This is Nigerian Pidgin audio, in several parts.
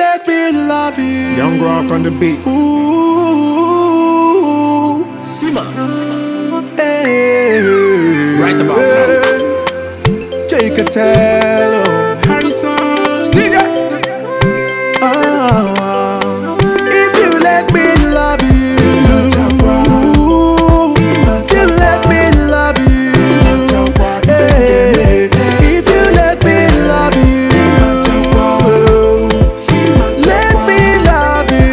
let me love you. Young Rock on the beat. Ooh, Sima. hey, Right about now. Jay Catello, Harrison. DJ. If you let me love you, if you let me love you, hey, if you let me love you, let me love you,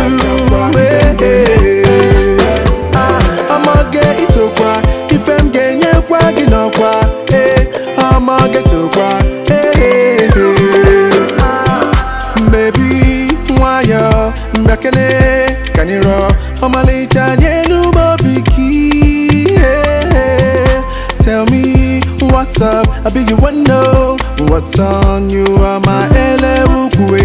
I'ma get so quiet. If I'm getting you quacking on quiet, I'ma get so quiet. Baby, why you back in it? Can you rock? I'm a late new bobiki. Tell me what's up. I beg you wanna know what's on you. I'm a ele ukwe.